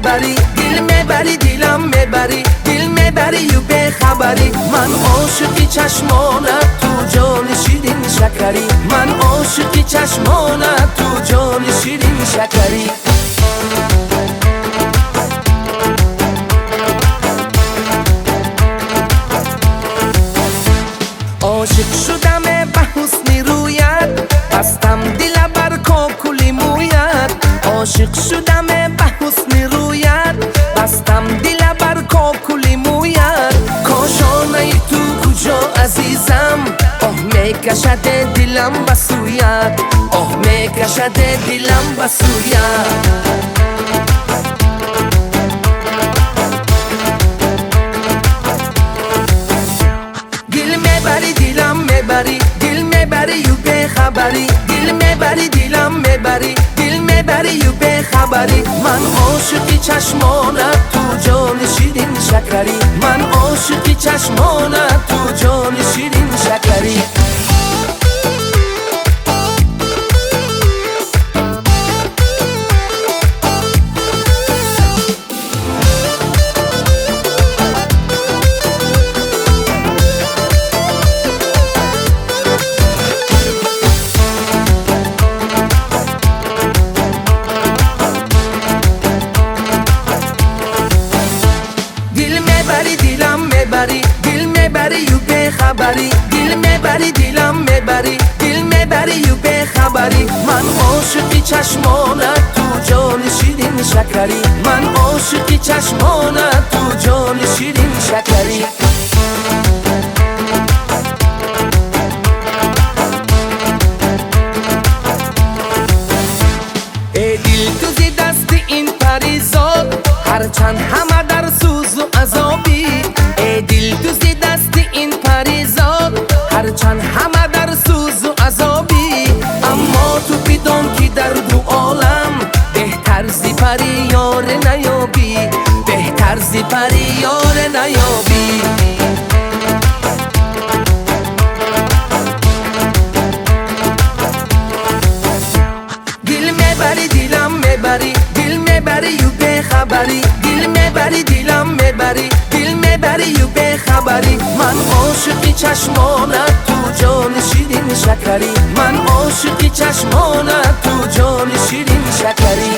میبری، دل میبری، دلم میبری، دل میبری و به خبری. من عاشقی چشمانت تو جان شیرین شکری، من عاشقی چشمانت تو جان شیرین شکری. عاشق شدم به حسن رویت، بستم دل بر کاکل مویت. عاشق شدم به حسن رویت، بستم دل بر کاکل مویت. کاشانه تو کجا عزیزم، آه میکشد دلم به سویت، آه میکشد دلم به سویت. دلم میبری، دل میبری و به خبری، دل میبری، دلم میبری، دل میبری و به خبری. من عاشقی چشمانت تو جان شیرین شکری، من عاشقی چشمانت تو جان شیرین شکری. دلم میبری، دل میبری و به خبری، دل میبری، دلم میبری، دل میبری و به خبری. من عاشقی چشمانت تو جان شیرین شکری، من عاشقی چشمانت تو جان شیرین شکری. ای دل تو زی دست این پریزاد، هرچند همه در سوز و عذابی. ای دل تو زی دست این پریزاد، هرچند همه در سوز و عذابی. اما تو بدان که در دو عالم، بهتر زی پری یار نیابی، بهتر زی پری یار نیابی. دل میبری، دلم میبری، دل میبری و به خبری، دل میبری، دلم میبری، دل میبری و به خبری. من عاشقی چشمانت تو جان شیرین شکری، من عاشقی چشمانت تو جان شیرین شکری.